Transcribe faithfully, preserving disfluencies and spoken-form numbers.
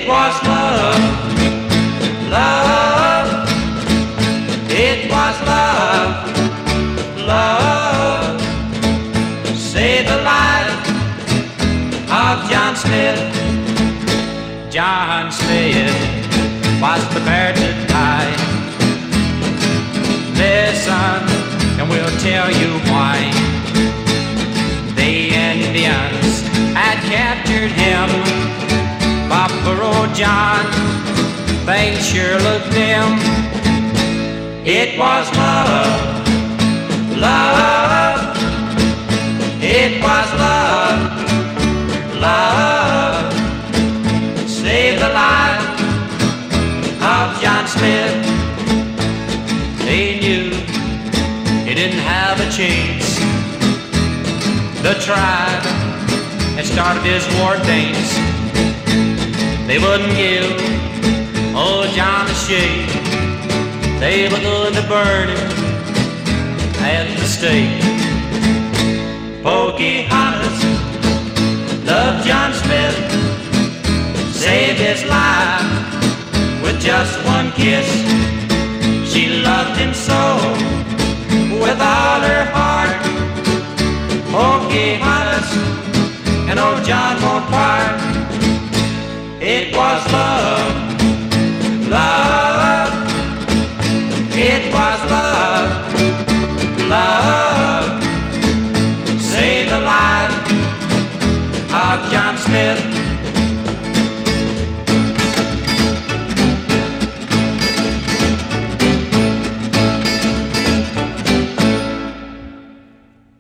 It was love, love. It was love, love. Saved the life of John Smith. John Smith was prepared to die. Listen, and we'll tell you why. The Indians had captured him. Buffalo John, things sure looked dim. It was love, love. It was love, love. Saved the life of John Smith. They knew he didn't have a chance. The tribe had started his war dance. They wouldn't give old John a shake. They were going to burn him at the stake. Pocahontas loved John Smith, saved his life with just one kiss. She loved him so